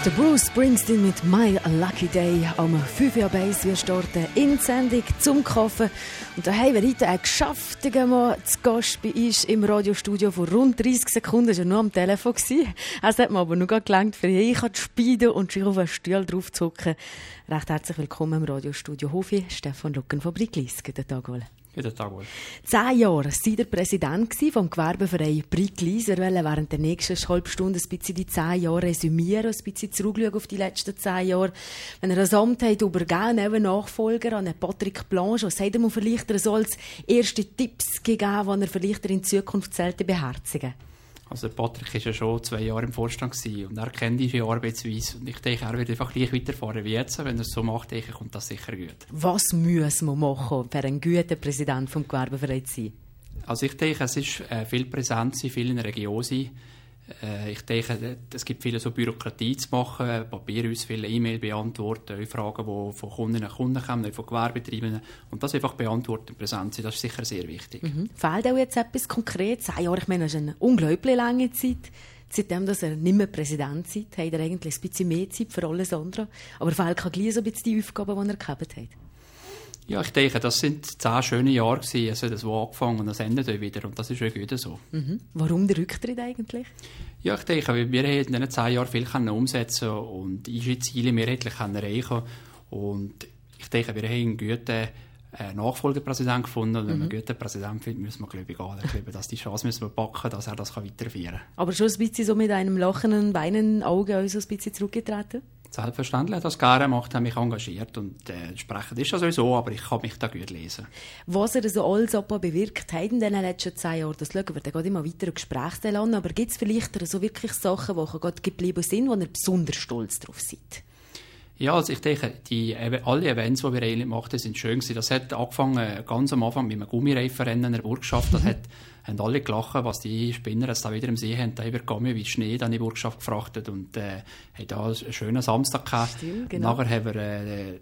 Der Bruce Springsteen mit «My Lucky Day» am 5 Uhr Base. Wir starten in die Sendung zum Kaffee. Und da haben wir heute einen geschäftigen Mann zu Gast bei uns im Radiostudio vor rund 30 Sekunden. Er war nur am Telefon. Es hat mir aber nur gelangt, für ich zu spielen und sich auf einen Stuhl drauf zu hocken. Recht herzlich willkommen im Radiostudio Hofi, Stefan Lucken von Briglis. Guten Tag, Ole. Guten Tag, Ole. 10 Jahre war er Präsident vom Gewerbeverein Briglis. Wir wollen während der nächsten halben Stunde ein bisschen die 10 Jahre resümieren, ein bisschen zurückschauen auf die letzten 10 Jahre. Wenn er das Amt hat übergeben, neben Nachfolger an Patrick Blanche, was hat er mir vielleicht so als erste Tipps gegeben, die er vielleicht in Zukunft selten beherzigen? Also Patrick war ja schon 2 Jahre im Vorstand und er kennt diese Arbeitsweise. Und ich denke, er wird einfach gleich weiterfahren wie jetzt. Wenn er es so macht, denke ich, kommt das sicher gut. Was muss man machen, für einen guten Präsident vom Gewerbeverein zu sein? Also ich denke, es ist viel Präsenz sein, viel in der Region sein. Ich denke, es gibt viele so Bürokratie zu machen, Papier ausfüllen, E-Mail beantworten, Fragen, die von Kunden kommen, von Gewerbetreibenden. Und das einfach beantworten, präsent sein, das ist sicher sehr wichtig. Fehlt auch jetzt etwas Konkretes? 10 Jahre, ich meine, das ist eine unglaublich lange Zeit. Seitdem, dass er nicht mehr Präsident ist, hat er eigentlich ein bisschen mehr Zeit für alles andere. Aber fehlt gleich so ein bisschen die Aufgaben, die er gehabt hat? Ja, ich denke, das sind 10 schöne Jahre gewesen. Es hat so angefangen und es endet auch wieder. Und das ist auch gut so. Warum der Rücktritt eigentlich? Ja, ich denke, wir haben in diesen 10 Jahren viel umsetzen und unsere Ziele mehrheitlich erreichen. Und ich denke, wir haben einen guten Nachfolgepräsidenten gefunden. Und wenn man einen guten Präsidenten findet, müssen wir, glaube ich, gehen. Ich glaube, dass die Chance müssen wir packen, dass er das weiterführen kann. Aber schon ein bisschen so mit einem lachenden, weinenden Auge uns ein bisschen zurückgetreten? Selbstverständlich, das gerne macht, hat mich engagiert und entsprechend ist das sowieso, aber ich kann mich da gut lesen. Was er so alles bewirkt hat in den letzten 10 Jahren, das schauen wir dann gerade immer weiter im Gesprächsteil an, aber gibt es vielleicht so wirklich Sachen, die gerade geblieben sind, wo er besonders stolz drauf seid? Ja, also ich denke, alle Events, die wir eigentlich gemacht haben, sind schön gewesen. Das hat angefangen, ganz am Anfang mit einem Gummireifenrennen in der Burgschaft. Das haben alle gelacht, was die Spinner jetzt da wieder im See haben. Da haben wir Gummi wie Schnee in die Burgschaft gefrachtet und haben da einen schönen Samstag gehabt. Stimmt, genau. Nachher haben wir den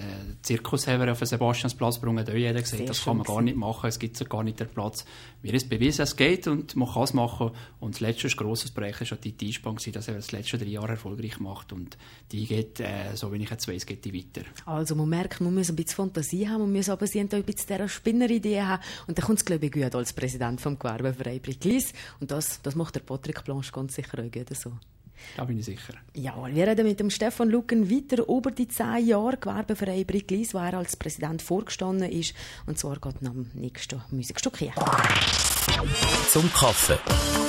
Zirkus haben wir auf den Sebastiansplatz gebracht. Da hat jeder gesagt, sehr das kann man gar nicht machen, es gibt gar nicht den Platz. Mir ist bewiesen, es geht und man kann es machen. Und das letzte grosses Projekt war die IT-Spann, das haben wir das letzte 3 Jahre erfolgreich gemacht und die geht, so wie ich jetzt weiss, geht die weiter. Also man merkt, man muss ein bisschen Fantasie haben, man muss aber sie ein bisschen dieser Spinneridee haben und dann kommt es, glaube ich, gut als Präsident vom Gewerbeverein Briglis. Und das macht der Patrick Blanche ganz sicher auch gut so. Da bin ich sicher. Ja, wir reden mit dem Stefan Lucken weiter über die 10 Jahre Gewerbeverein Briglis, wo er als Präsident vorgestanden ist. Und zwar geht nach dem nächsten Musikstück hier. Zum Kaffee.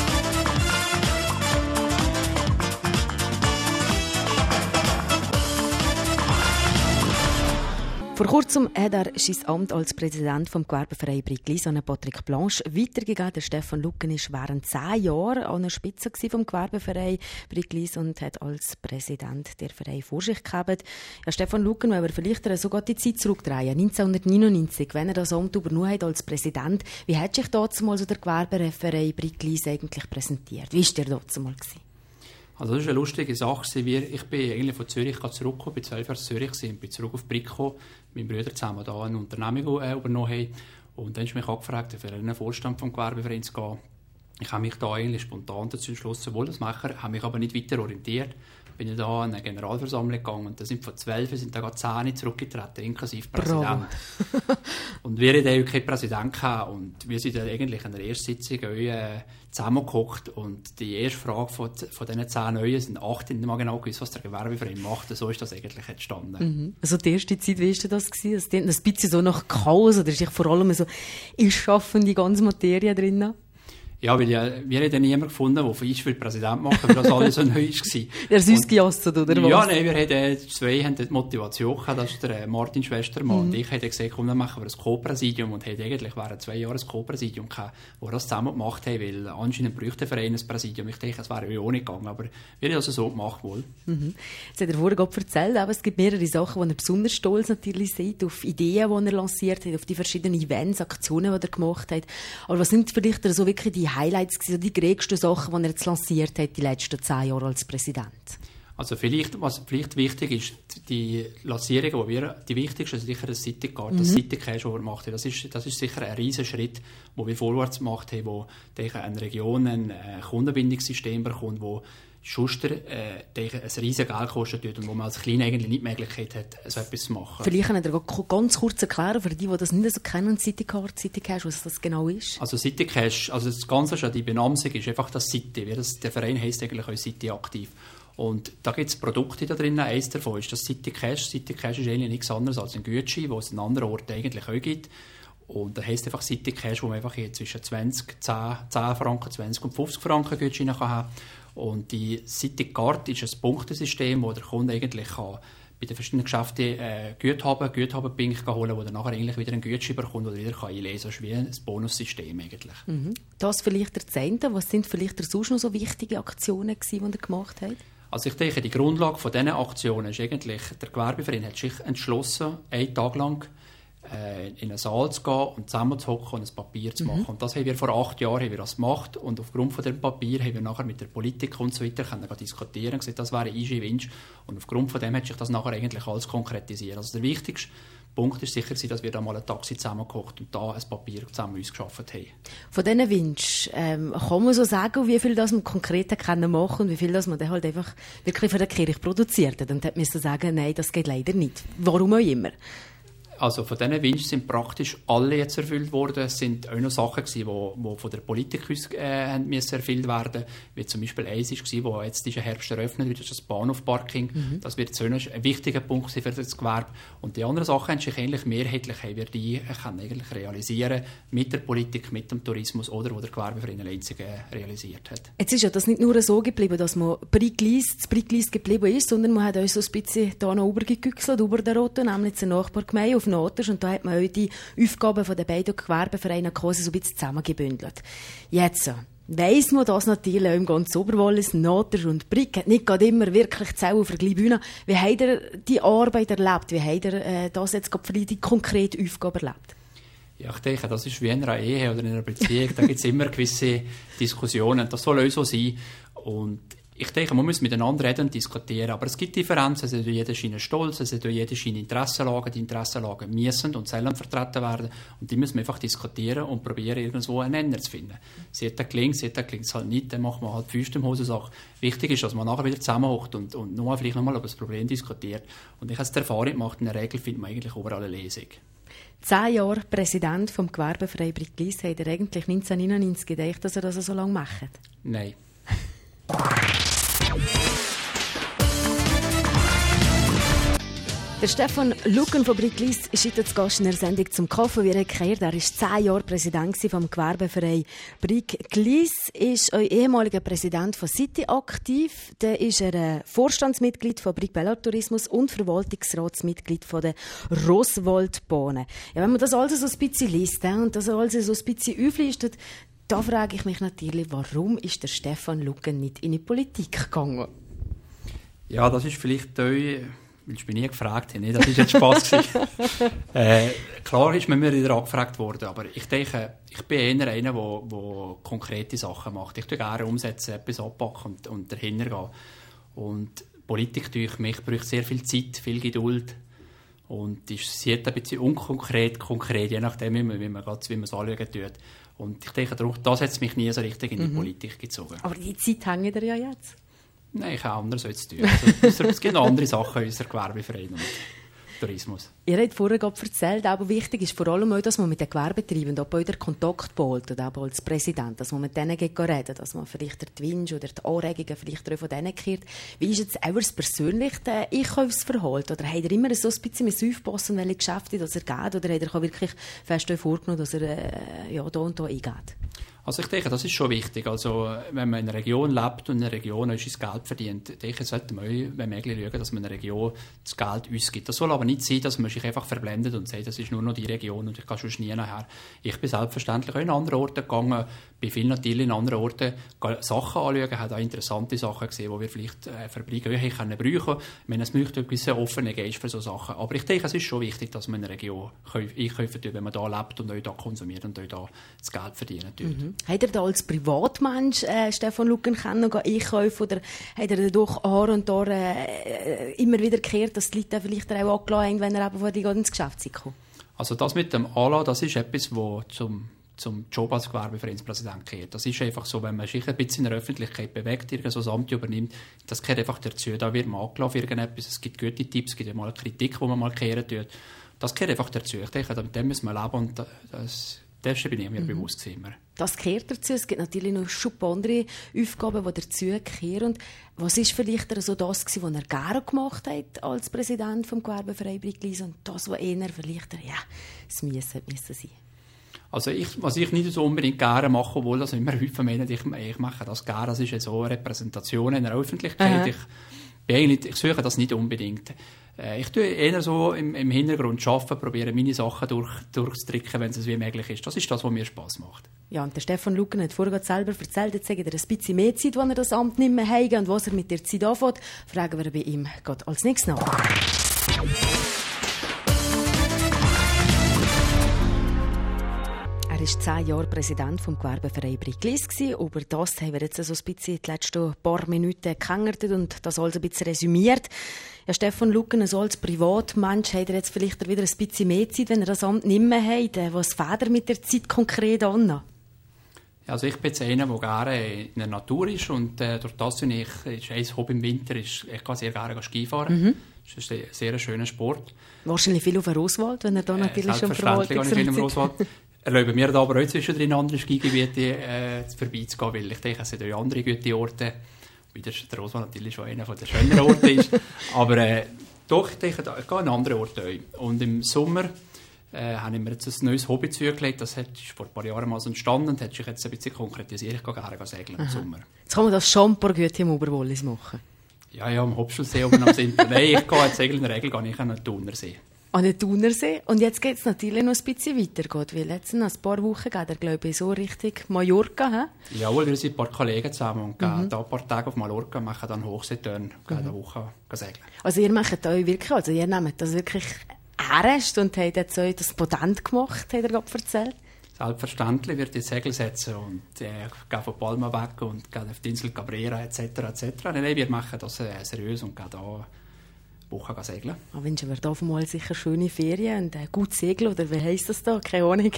Vor kurzem hat er sein Amt als Präsident vom Gewerbeverein Briglis an Patrick Blanche weitergegeben. Der Stefan Lucken war während 10 Jahren an der Spitze vom Gewerbeverein Briglis und hat als Präsident der Verein vor sich gehabt. Ja, Stefan Lucken, wenn wir vielleicht sogar die Zeit zurückdrehen, 1999, wenn er das Amt übernommen hat als Präsident, wie hat sich damals der Gewerbeverein Briglis eigentlich präsentiert? Wie war der damals? Also das ist eine lustige Sache. Ich bin eigentlich von Zürich zurückgekommen, bin 12 Jahre in Zürich und bin zurück auf Brick gekommen, mit meinen Brüdern zusammen da eine Unternehmung übernommen haben. Und dann ist mich angefragt, für einen Vorstand vom Gewerbeverein zu gehen. Ich habe mich da eigentlich spontan dazu entschlossen, wohl das machen, habe mich aber nicht weiter orientiert. Bin ich da an eine Generalversammlung gegangen und da sind von 12 sind da 10 zurückgetreten, inklusive Präsident. Und wir hatten keinen Präsident gehabt und wir sind dann eigentlich in der ersten Sitzung zusammengehockt und die erste Frage von diesen 10 Neuen sind 8 nicht mal genau gewusst, was der Gewerbeverein macht. So ist das eigentlich entstanden. Also die erste Zeit, wie war das? Es klingt ein bisschen so nach Chaos oder ist vor allem so, ich schaffe die ganze Materie drin? Ja, weil wir haben niemanden gefunden, der von uns Präsident machen will, weil das alles so neu war. Der ist uns gejasset, oder was? Ja, nein, wir haben 2 haben die Motivation gehabt, das ist der Martin Schwestermann und ich habe gesagt, komm, dann machen wir ein Co-Präsidium und haben eigentlich während 2 Jahren ein Co-Präsidium gehabt, wo das zusammen gemacht haben, weil anscheinend bräuchte der Verein ein Präsidium. Ich denke, es wäre auch nicht gegangen, aber wir haben das so gemacht wohl. Jetzt hat er vorhin gerade erzählt, aber es gibt mehrere Sachen, wo er besonders stolz natürlich seid, auf Ideen, die er lanciert hat, auf die verschiedenen Events, Aktionen, die er gemacht hat. Aber was sind vielleicht so wirklich die Highlights gewesen, die größten Sachen, die er jetzt lanciert hat, die letzten 10 Jahre als Präsident? Also was vielleicht wichtig ist, die Lancierungen, die wichtigste ist sicher das City-Card, das City-Cash, das wir gemacht haben. Das ist sicher ein riesen Schritt, wo wir vorwärts gemacht haben, wo eine Region ein Kundenbindungssystem bekommt, wo Schuster ein riesiges Geld kostet und wo man als Kleiner eigentlich nicht die Möglichkeit hat, so etwas zu machen. Vielleicht kann ihr ganz kurz erklären, für die das nicht so kennen, Citycash, was das genau ist? Also Citycash, also das Ganze schon, die Benamsung ist einfach das City. Der Verein heisst eigentlich auch City aktiv. Und da gibt es Produkte da drin. Eines davon ist das Citycash. Citycash ist eigentlich nichts anderes als ein Gutschein, den es an anderen Orten eigentlich auch gibt. Und da heisst einfach Citycash, wo man einfach hier zwischen 10 Franken, 20 und 50 Franken Gutscheine haben kann. Und die Citycard ist ein Punktesystem, wo der Kunde eigentlich kann bei den verschiedenen Geschäften Guthaben-Punkte holen kann, wo er nachher eigentlich wieder einen Gutschein bekommt oder wieder einlesen kann. Das ist wie ein Bonussystem eigentlich. Das vielleicht der Zehnte. Was sind vielleicht sonst noch so wichtige Aktionen gewesen, die ihr gemacht habt? Also ich denke, die Grundlage von diesen Aktionen ist eigentlich, der Gewerbeverein hat sich entschlossen, einen Tag lang in einen Saal zu gehen und zusammenzuhocken und ein Papier zu machen. Und das haben wir vor 8 Jahren gemacht. Und aufgrund von dem Papier haben wir nachher mit der Politik und so weiter diskutieren und gesagt, das wäre ein Wunsch. Und aufgrund von dem hat sich das nachher eigentlich alles konkretisiert. Also der wichtigste Punkt ist sicher, dass wir da mal ein Taxi zusammengekocht und da ein Papier zusammen uns geschaffen haben. Von diesen Wünschen kann man so sagen, wie viel das man konkret machen und wie viel das man dann halt einfach wirklich für die Kirche produziert hat. Und dann müssen sagen, nein, das geht leider nicht. Warum auch immer. Also von diesen Wünschen sind praktisch alle jetzt erfüllt worden. Es sind auch noch Sachen die von der Politik uns müssen erfüllt werden. Wie zum Beispiel eins war, das jetzt diesen Herbst eröffnet wird, das Bahnhofparking. Das wird so ein wichtiger Punkt sein für das Gewerbe. Und die anderen Sachen haben sich eigentlich mehrheitlich eigentlich realisieren mit der Politik, mit dem Tourismus oder wo der Gewerbeverein einzig realisiert hat. Jetzt ist ja das nicht nur so geblieben, dass man das Briglis geblieben ist, sondern man hat auch so ein bisschen da noch rübergegüchselt, über der Rote, nämlich zur Nachbargemeinde auf Noters, und da hat man auch die Aufgaben von den beiden Gewerbevereinen quasi so ein bisschen zusammengebündelt. Jetzt weiss man das natürlich auch im ganzen Oberwallis, Noters und Brig hat nicht gerade immer wirklich Zellen für die Bühne. Wie habt ihr die Arbeit erlebt? Wie habt ihr das jetzt für die konkrete Aufgabe erlebt? Ja, ich denke, das ist wie in einer Ehe oder in einer Beziehung. Da gibt es immer gewisse Diskussionen. Das soll auch so sein. Und ich denke, man muss miteinander reden und diskutieren, aber es gibt Differenzen, es hat jeder seine Stolz, es hat jeder seine Interessenlagen, die Interessenlagen müssen und sollen vertreten werden und die müssen wir einfach diskutieren und probieren, irgendwo einen Nenner zu finden. Sie hat gelingt es halt nicht, dann macht man halt die Füße im Hosensache. Wichtig ist, dass man nachher wieder zusammenhockt und vielleicht nochmal über das Problem diskutiert. Und ich habe die Erfahrung gemacht, in der Regel findet man eigentlich überall eine Lesung. 10 Jahre Präsident vom Gewerbeverein Briglis, hat er eigentlich 1999 gedacht, dass er das so lange macht? Nein. Der Stefan Lucken von Briglis ist heute zu Gast in der Sendung «Zum Kaffee». Wie ihr gehört, er war 10 Jahre Präsident vom Gewerbeverein Briglis, ist euer ehemaliger Präsident von City aktiv. Dann ist er Vorstandsmitglied von Brig Bellar Tourismus und Verwaltungsratsmitglied von der Roswald-Bahnen. Ja, wenn man das alles so ein bisschen liest und das alles so ein bisschen auflistet, da frage ich mich natürlich, warum ist der Stefan Lucken nicht in die Politik gegangen? Ja, das ist vielleicht weil ich mich nie gefragt habe. Das war jetzt Spass. Klar ist man mir wieder angefragt worden, aber ich denke, ich bin eher einer, der konkrete Sachen macht. Ich tue gerne umsetzen, etwas anpacken und dahinter gehen. Und Politik durch mich braucht sehr viel Zeit, viel Geduld. Und sie hat ein bisschen unkonkret, konkret, je nachdem, wie man es anschauen tut. Und ich denke, das hat mich nie so richtig in die Politik gezogen. Aber die Zeit hängt ihr ja jetzt. Nein, ich habe anderes zu tun. Also, es gibt noch andere Sachen in unserem Gewerbeverein und Tourismus. Ihr habt vorher gerade erzählt, aber wichtig ist vor allem auch, dass man mit den Gewerbetreibenden auch den Kontakt behält, auch als Präsident, dass man mit denen reden, dass man vielleicht die Wünsche oder die Anregungen vielleicht auch von denen hört. Wie ist jetzt euer persönliches Einkaufsverhalten? Oder habt ihr immer so ein bisschen aufpassen, welche Geschäfte das er geht? Oder habt ihr wirklich fest vorgenommen, dass er da und da eingeht? Also ich denke, das ist schon wichtig. Also wenn man in einer Region lebt und in einer Region sein Geld verdient, denke ich, sollte man wenn möglich schauen, dass man in einer Region das Geld uns gibt. Das soll aber nicht sein, dass man sich einfach verblendet und sagt, das ist nur noch die Region und ich kann schon nie nachher. Ich bin selbstverständlich auch in andere Orte gegangen, bei vielen natürlich in anderen Orten Sachen anschauen, habe auch interessante Sachen gesehen, die wir vielleicht verbringen können brauchen. Ich meine, es möchte ein bisschen offener Geist für solche Sachen. Aber ich denke, es ist schon wichtig, dass man in einer Region einkaufen tut, wenn man da lebt und auch da konsumiert und auch da das Geld verdienen tut. Hat er da als Privatmensch Stefan Lucken einkaufen oder hat er doch und da immer wieder gehört, dass die Leute vielleicht auch angelassen haben, wenn er eben vor die ins Geschäft kommt? Also das mit dem Anlass, das ist etwas, was zum zum Job als Gewerbevereinspräsident gehört. Das ist einfach so, wenn man sich ein bisschen in der Öffentlichkeit bewegt, so ein Amt übernimmt, das gehört einfach dazu. Da wird man angelassen für irgendetwas, es gibt gute Tipps, es gibt mal Kritik, die man mal kehren tut. Das gehört einfach dazu. Ich denke, mit dem müssen wir leben und das bin ich mir bewusst gewesen. Das gehört dazu. Es gibt natürlich noch schon ein paar andere Aufgaben, die dazu gehören. Und was ist vielleicht so das, was er gerne gemacht hat als Präsident des Gewerbevereins Briglis und das, was eher vielleicht es müssen sein? Also was ich nicht so unbedingt gerne mache, obwohl das immer häufig meinen, ich mache das gerne, das ist ja so eine Repräsentation in der Öffentlichkeit. Ich suche das nicht unbedingt. Ich tue eher so im Hintergrund arbeiten, probiere meine Sachen durchzudrücken, wenn es wie möglich ist. Das ist das, was mir Spass macht. Ja, und der Stefan Lucken hat vorhin selber erzählt, jetzt sagt er ein bisschen mehr Zeit, wenn er das Amt nicht mehr hat und was er mit der Zeit anfängt, fragen wir bei ihm gerade als nächstes nach. Er war 10 Jahre Präsident des Gewerbevereins Briglis. Über das haben wir jetzt so ein bisschen die letzten paar Minuten gehängert und das alles ein bisschen resümiert. Ja, Stefan Lucken, so als Privatmensch, hat er jetzt vielleicht wieder ein bisschen mehr Zeit, wenn er das Amt nicht mehr hat. Was fängt er mit der Zeit konkret an? Also ich bin jetzt einer, der gerne in der Natur ist und durch das ist ein Hobby im Winter, ich gehe sehr gerne Skifahren. Das ist ein sehr schöner Sport. Wahrscheinlich viel auf dem Roswald, wenn er da natürlich schon Verwaltungsrat ist. Erlauben mir da aber auch zwischendrin andere Skigebiete vorbeizugehen, weil ich denke, es sind auch andere gute Orte. Wie der Roswald natürlich schon einer der schöneren Orte ist. Aber doch, ich denke, ich gehe an andere Orte auch. Und im Sommer habe ich mir jetzt ein neues Hobby zugelegt. Das ist vor ein paar Jahren mal so entstanden und hat sich jetzt ein bisschen konkretisiert. Ich gehe gerne segeln im Sommer. Jetzt kann man das schon ein paar Güte im Oberwollis machen? Ja, am Hopschelsee oben am Sinter. Nein, ich gehe jetzt segeln. In der Regel gehe ich an den Thunersee. An den Thunersee. Und jetzt geht es natürlich noch ein bisschen weiter. Weil jetzt in ein paar Wochen geht er, glaube ich, so Richtung Mallorca. He? Jawohl, wir sind ein paar Kollegen zusammen und gehen da ein paar Tage auf Mallorca, machen dann Hochseetouren und gehen eine Woche segeln. Also ihr macht euch wirklich, also ihr nehmt das wirklich ernst und habt jetzt euch das Patent gemacht, hat er gerade erzählt? Selbstverständlich wird die Segel setzen und gehen von Palma weg und gehen auf die Insel Cabrera etc. Nein, wir machen das seriös und gehen da Woche segeln. Ich wünsche mir da mal sicher schöne Ferien und gut segeln, oder wie heisst das da? Keine Ahnung.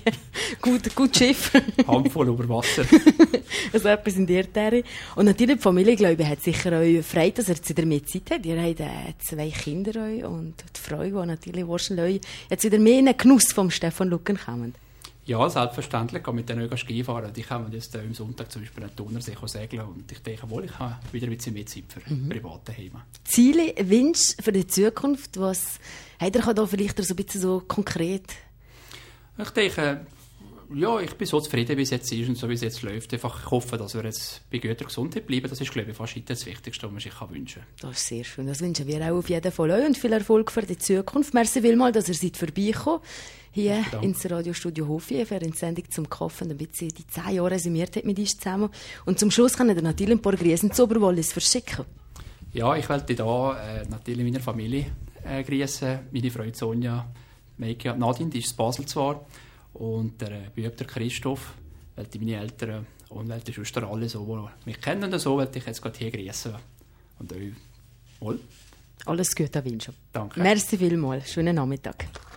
gut Schiff. Handvoll über Wasser. Also etwas in der Terre. Und natürlich die Familie, glaube ich, hat sicher euch gefreut, dass ihr jetzt wieder mehr Zeit habt. Ihr habt 2 Kinder und die Frau, die natürlich wahrscheinlich jetzt wieder mehr in den Genuss vom Stefan Lucken kommen. Ja, selbstverständlich. Ich gehe mit denen Ski fahren. Die kommen jetzt am Sonntag zum Beispiel an den Thunersee segeln. Und ich denke, ich habe wieder ein bisschen mehr Zeit für private Heime. Ziele, Wünsche für die Zukunft? Was hat er da vielleicht so ein bisschen so konkret? Ich denke, ja, ich bin so zufrieden, wie es jetzt ist und so wie es jetzt läuft. Einfach, ich hoffe, dass wir jetzt bei guter Gesundheit bleiben. Das ist, glaube ich, fast das Wichtigste, was man sich wünschen kann. Das ist sehr schön. Das wünschen wir auch auf jeden Fall euch und viel Erfolg für die Zukunft. Merci vielmals, dass ihr seid vorbeigekommen. Hier ins Radiostudio Hofi für eine Sendung zum Kaffen, damit sie die 10 Jahre resümiert hat mit uns zusammen. Und zum Schluss kann ihr natürlich ein paar Grüßen zu Oberwollis verschicken. Ja, ich wollte hier natürlich meiner Familie grüßen. Meine Freundin Sonja, Meike und Nadine, die ist in Basel zwar. Und der Bub, der Christoph, wollte meine Eltern und wollte sonst alle so, die mich kennen und so, wollte ich jetzt gerade hier grüßen. Und euch wohl. Alles Gute wünschen. Danke. Merci vielmals. Schönen Nachmittag.